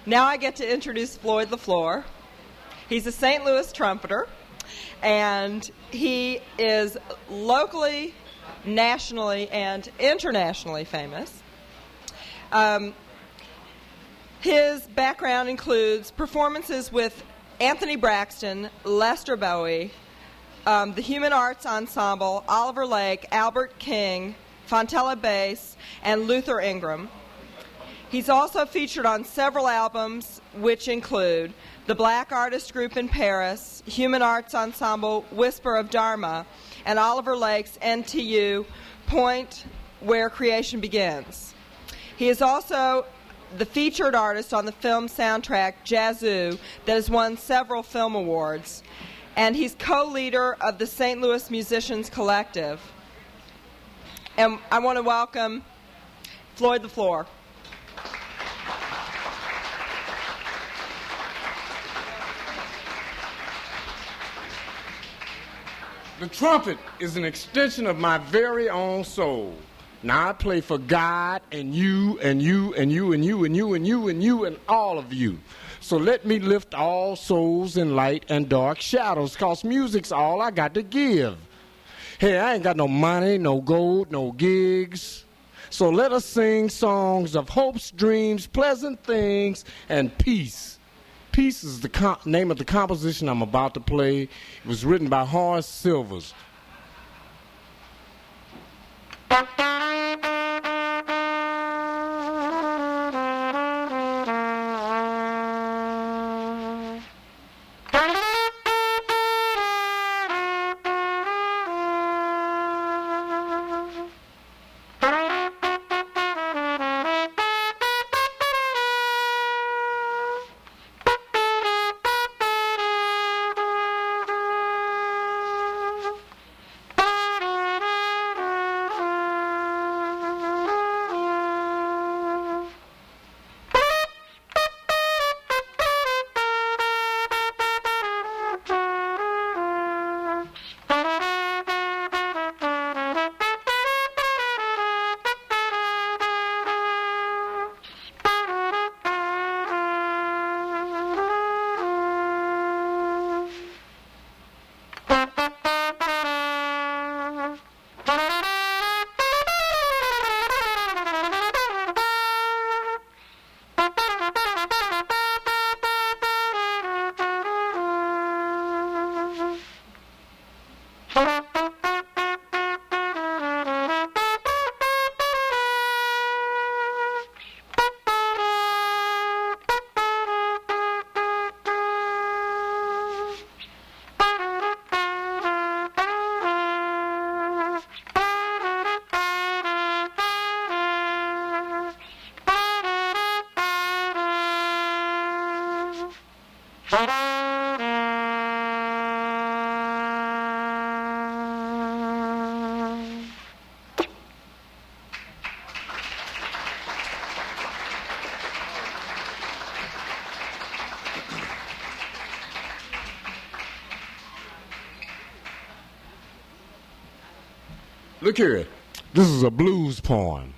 Now I get to introduce Floyd LaFleur. He's a St. Louis trumpeter, and he is locally, nationally, and internationally famous. His background includes performances with Anthony Braxton, Lester Bowie, the Human Arts Ensemble, Oliver Lake, Albert King, Fontella Bass, and Luther Ingram. He's also featured on several albums, which include the Black Artist Group in Paris, Human Arts Ensemble, Whisper of Dharma, and Oliver Lake's NTU, Point Where Creation Begins. He is also the featured artist on the film soundtrack Yazoo that has won several film awards, and he's co-leader of the St. Louis Musicians Collective. And I want to welcome Floyd LaFleur. The trumpet is an extension of my very own soul. Now I play for God and you and you and you and you and you and you and you and all of you. So let me lift all souls in light and dark shadows, 'cause music's all I got to give. Hey, I ain't got no money, no gold, no gigs. So let us sing songs of hopes, dreams, pleasant things, and peace. Peace is the name of the composition I'm about to play. It was written by Horace Silvers. Look here. This is a blues poem.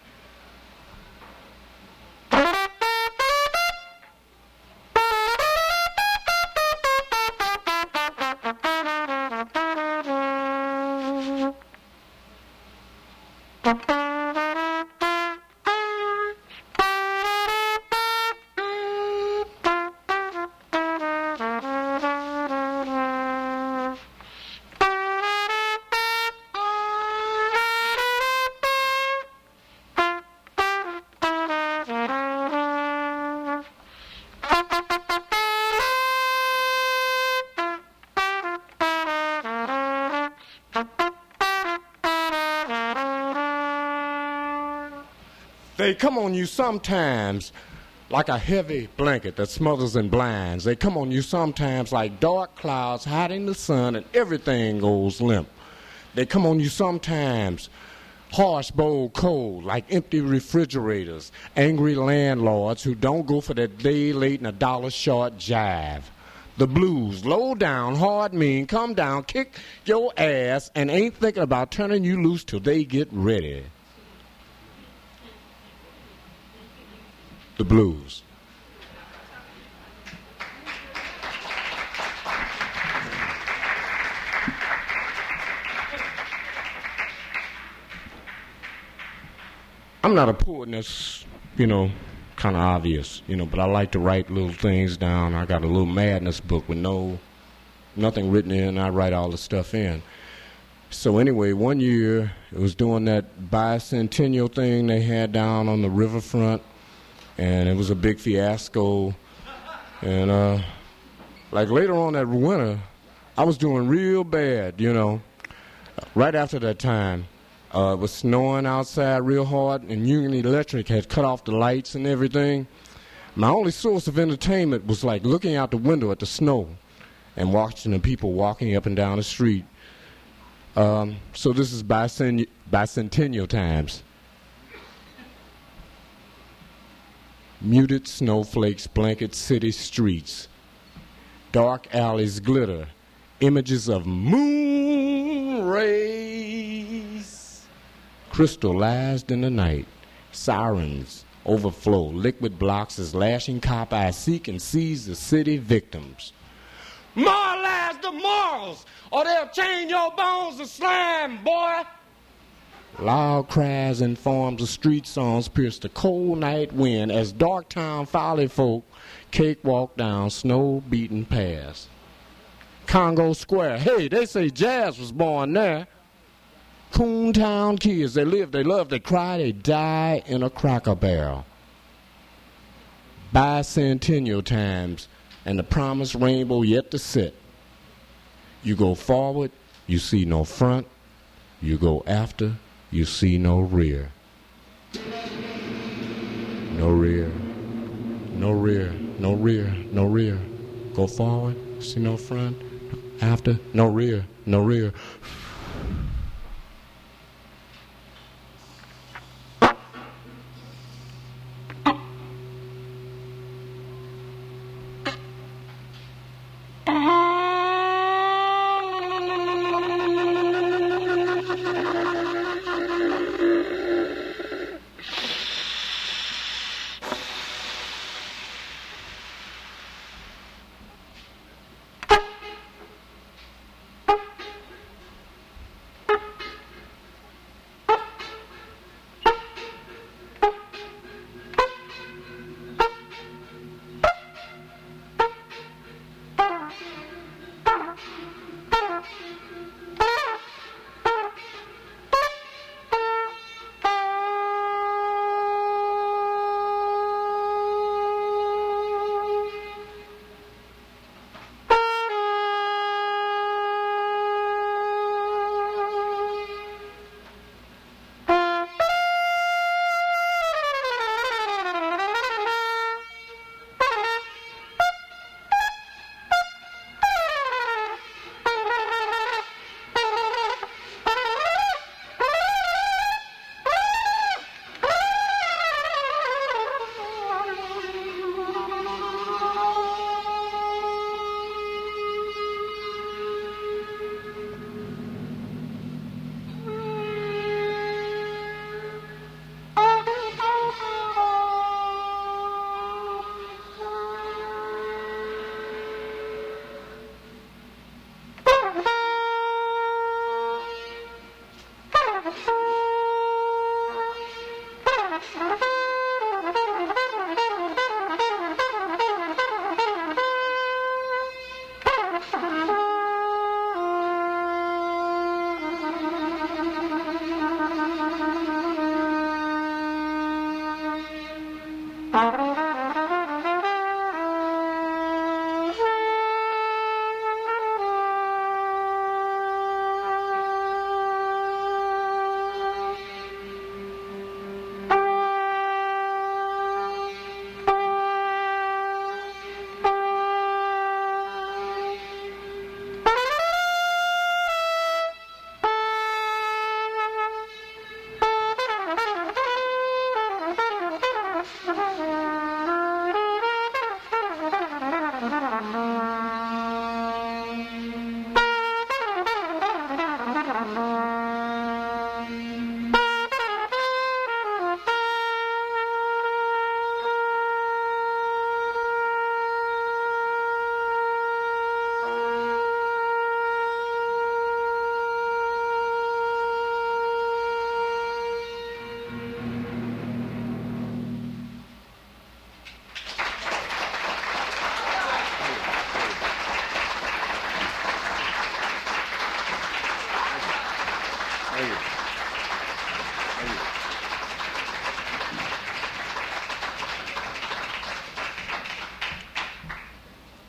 They come on you sometimes like a heavy blanket that smothers and blinds. They come on you sometimes like dark clouds hiding the sun and everything goes limp. They come on you sometimes harsh, bold, cold, like empty refrigerators, angry landlords who don't go for that day late and a dollar short jive. The blues, low down, hard, mean, come down, kick your ass, and ain't thinking about turning you loose till they get ready. The blues. I'm not a poet, and that's, kind of obvious, but I like to write little things down. I got a little madness book with nothing written in. I write all the stuff in. So anyway, one year, it was doing that bicentennial thing they had down on the riverfront, and it was a big fiasco. And like later on that winter, I was doing real bad, right after that time. It was snowing outside real hard, and Union Electric had cut off the lights and everything. My only source of entertainment was like looking out the window at the snow and watching the people walking up and down the street. So this is bicentennial times. Muted snowflakes blanket city streets. Dark alleys glitter. Images of moon rays. Crystallized in the night. Sirens overflow. Liquid blocks as lashing cop eyes seek and seize the city victims. Moralize the morals, or they'll chain your bones to slime, boy. Loud cries and forms of street songs pierce the cold night wind as Darktown folly folk cakewalk down snow-beaten paths. Congo Square, hey, they say jazz was born there. Coontown kids, they live, they love, they cry, they die in a Cracker Barrel. Bicentennial times, and the promised rainbow yet to sit. You go forward, you see no front. You go after, you see no rear. No rear, no rear, no rear, no rear. Go forward, see no front. After, no rear, no rear.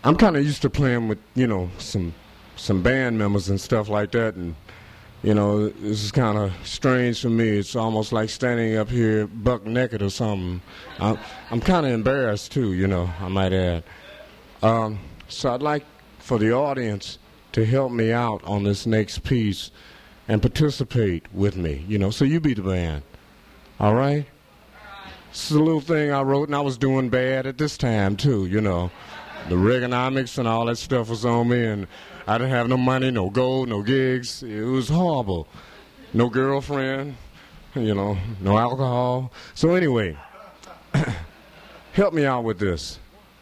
I'm kind of used to playing with, some band members and stuff like that, and, this is kind of strange for me. It's almost like standing up here buck naked or something. I'm kind of embarrassed, too, I might add. So I'd like for the audience to help me out on this next piece and participate with me, so you be the band. All right? This is a little thing I wrote, and I was doing bad at this time, too, The Reaganomics and all that stuff was on me, and I didn't have no money, no gold, no gigs. It was horrible. No girlfriend, no alcohol. So anyway, help me out with this.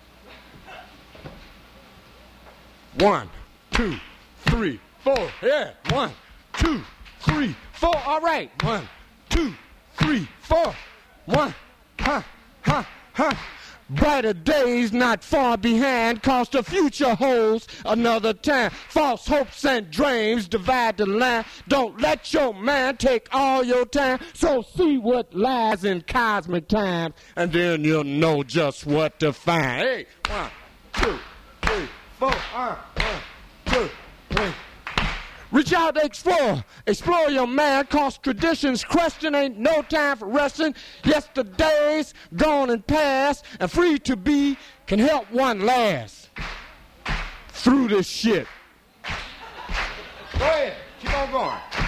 1, 2, 3, 4. Yeah, 1, 2, 3, 4. All right. 1, 2, 3, 4. 1, ha, ha, ha. Brighter days not far behind, 'cause the future holds another time. False hopes and dreams divide the line. Don't let your mind take all your time. So see what lies in cosmic time, and then you'll know just what to find. Hey, 1, 2, 3, 4. 1, 2, 3. Reach out to explore your mind, 'cause tradition's question ain't no time for resting. Yesterday's gone and past, and free to be can help one last through this shit. Go ahead, keep on going.